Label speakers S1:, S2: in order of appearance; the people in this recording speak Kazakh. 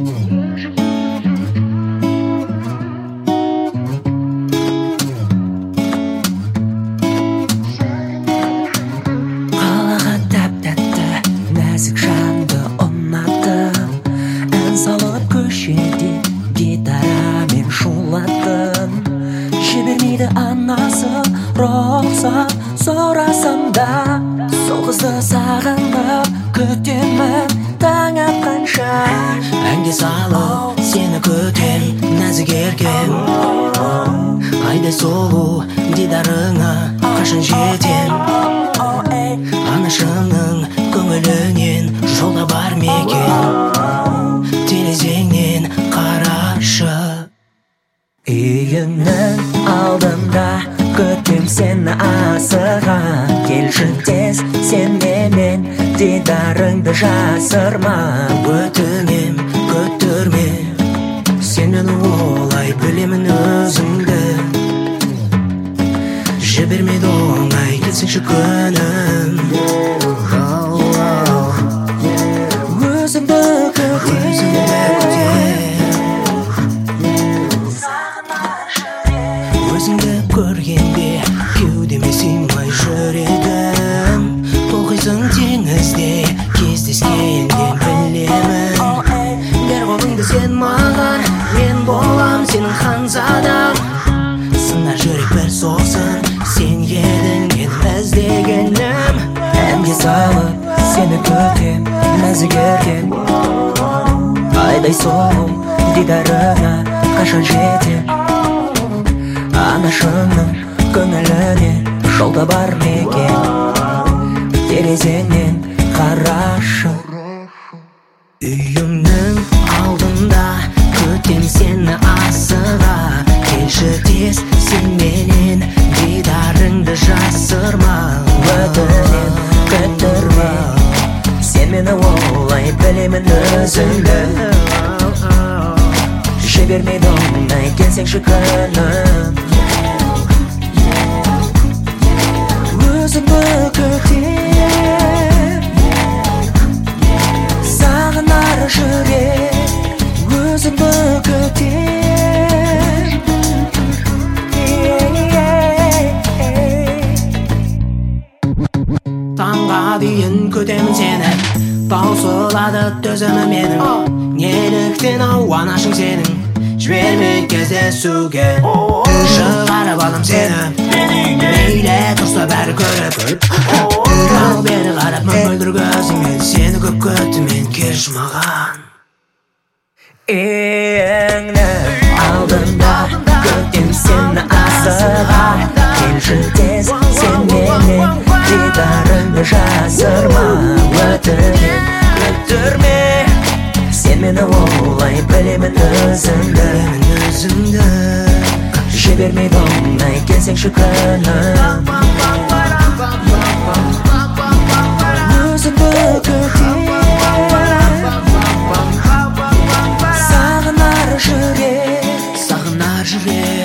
S1: Қалаға тәп-тәтті нәзік жанды ұнаттым. Ән салып көшеде гитарамен шулаттым. Жібермейді анасы рұқсат сұрасам да. Сол қызды сағынып күтемін таң атқанша.
S2: Әнге салып сені күтем, нәзік еркем. Айдай сұлу дидарыңа қашан жетем. Анашымның көңілінен жолда бар мекен. Терезеңнен қарашы.
S1: Үйіңнің алдында күтем сені асыға. Келші тез сен менен дидарыңды жасырма.
S2: Өтінем, күттірме, сен мені олай білемін өзіңді. Жібермейді оңай келсеңші күнім.
S1: Өзіңді
S2: Өзіңді көргенде кеудеме сыймай жүрегім. Толқисың теңізде кездескенде білемін. Бер қолыңды сен маған, мен болам сенің ханзадам. Сына жүрек бір соқсын, сен едің менің іздегенім.
S1: әнге салып сені күтем, нәзік еркем. Айдай сұлу дидарыңа қашан жетем. Анашымның көңілінен жолда бар мекен. Терезеңнен қарашы.
S2: Үйімнің алдында күтем сені асыға. Келші тез сен менен дидарыңды жасырма.
S1: Өтінем күттірме, сен мені олай білемін өзіңді. Жібермейді оңай келсеңші күнім. Өзіңді күтем, сағынар жүрек. Өзіңді күтем.
S2: Таңға дейін күтемін сені, таусылады төзімі менің. Неліктен ауанашың сенің, жібермей кездесуге. Шығарып алам сені, мейлі тұрса бәрі көріп. Ал бері қарап мөлдір көзіңмен, сені көп күттім келші маған.
S1: Үйіңнің алдында күтем сені асыға. Келші тез сен менен дидарыңды жасырма. Өтінем күттірме, сен мені олай білемін өзіңді. Жібермейді оңай келсеңші күнім. Өзіңді күтем, сағынар жүрек.
S2: Сағынар жүрек.